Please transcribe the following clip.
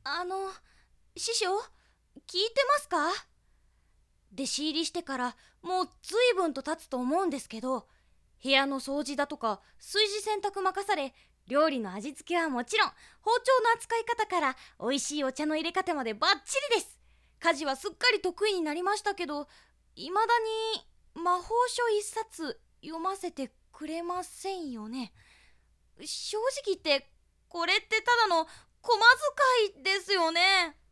あの師匠、聞いてますか？弟子入りしてからもう随分と経つと思うんですけど、部屋の掃除だとか炊事洗濯任され、料理の味付けはもちろん、包丁の扱い方から美味しいお茶の入れ方までバッチリです。家事はすっかり得意になりましたけど、未だに魔法書一冊読ませてくれませんよね。正直言って、これってただの小遣いですよね。